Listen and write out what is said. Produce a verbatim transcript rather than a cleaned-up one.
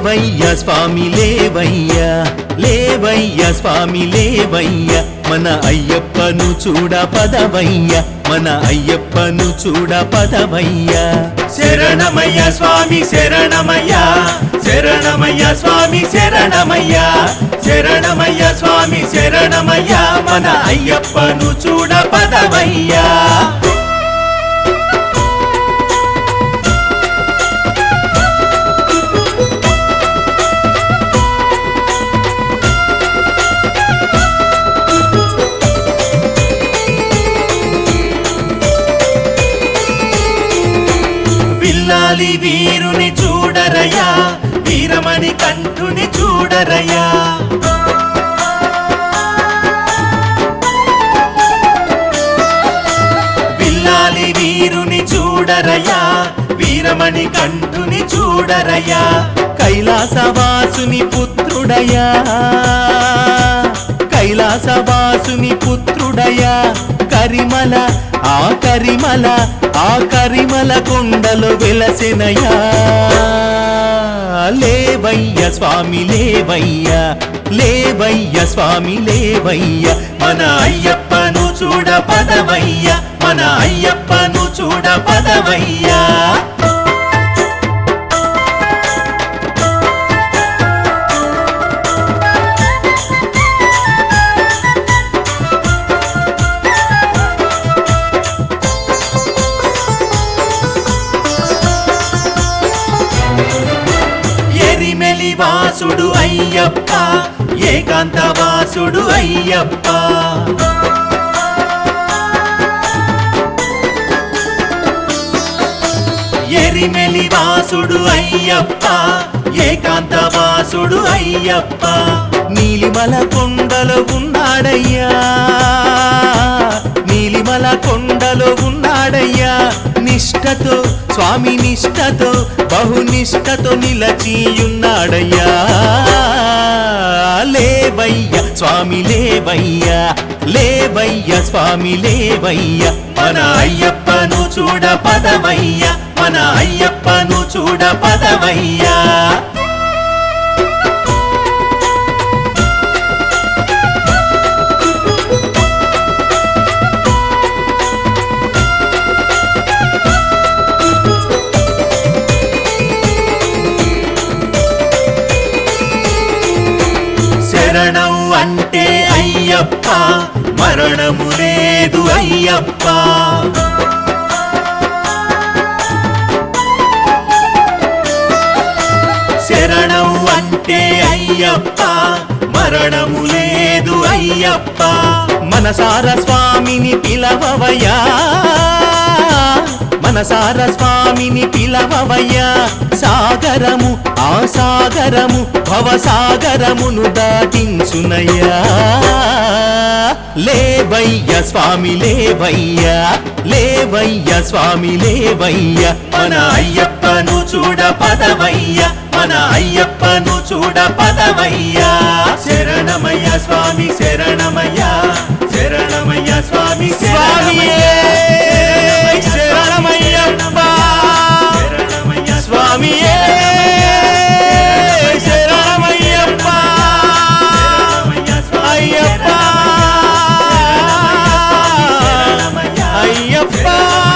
లేవయ్యా స్వామి లేవయ్యా లేవయ్యా స్వామి లేవయ్యా మన అయ్యప్పను చూడ పదవయ్యా మన అయ్యప్పను చూడ పదవయ్యా శరణమయ్య స్వామి శరణమయ్య శరణమయ్య స్వామి శరణమయ్య శరణమయ్య స్వామి శరణమయ్య మన అయ్యప్పను చూడ పదవయ్యా విల్లాలి వీరుని చూడరయ్యా వీరమణి కంఠుని చూడరయ్యా విల్లాలి వీరుని చూడరయ్యా వీరమణి కంఠుని చూడరయ్యా కైలాసవాసుని పుత్రుడయా కైలాసవాసుని పుత్రుడయా కరిమల ఆ కరిమల ఆ కరిమల కొండలు వెలసెనయా లేవయ్య స్వామి లేవయ్యా లేవయ్య స్వామి లేవయ్యా మన అయ్యప్పను చూడ పదవయ్యా మన అయ్యప్పను చూడ పదవయ్యా వాసుడు అయ్యప్ప ఏకాంత వాసుడు అయ్యప్ప ఎరిమెలి వాసుడు అయ్యప్ప ఏకాంత వాసుడు అయ్యప్ప నీలిమల కొండలో ఉన్నాడయ్యా నీలిమల కొండలో ఉన్నాడయ్యా నిష్ఠతో స్వామి నిష్ఠతో బహునిష్ఠతో నిలచియున్నాడయ్యా లేవయ్య స్వామి లేవయ్యా లేవయ్య స్వామి లేవయ్యా మన అయ్యప్పను చూడ పదవయ్యా మన అయ్యప్పను చూడ పదవయ్యా శరణం అంటే అయ్యప్ప మరణము లేదు అయ్యప్ప శరణం అంటే అయ్యప్ప మరణము లేదు అయ్యప్ప మనసార స్వామిని పిలవవయ్యా మనసార స్వామిని పిలవవయ్యా సాగరము ఆ సాగరము భవసాగరమును దాటించునయ్యా లేవయ్య స్వామి లేవయ్యా లేవయ్య స్వామి లేవయ్యా మన అయ్యప్పను చూడ పదవయ్యా మన అయ్యప్పను చూడ పదవయ్యా శరణమయ్య స్వామి శరణమయ్య శరణమయ్య స్వామి స్వామియే శరణమయ్యప్ప స్వామియే శరణమయ్యప్ప అయ్యప్ప అయ్యప్ప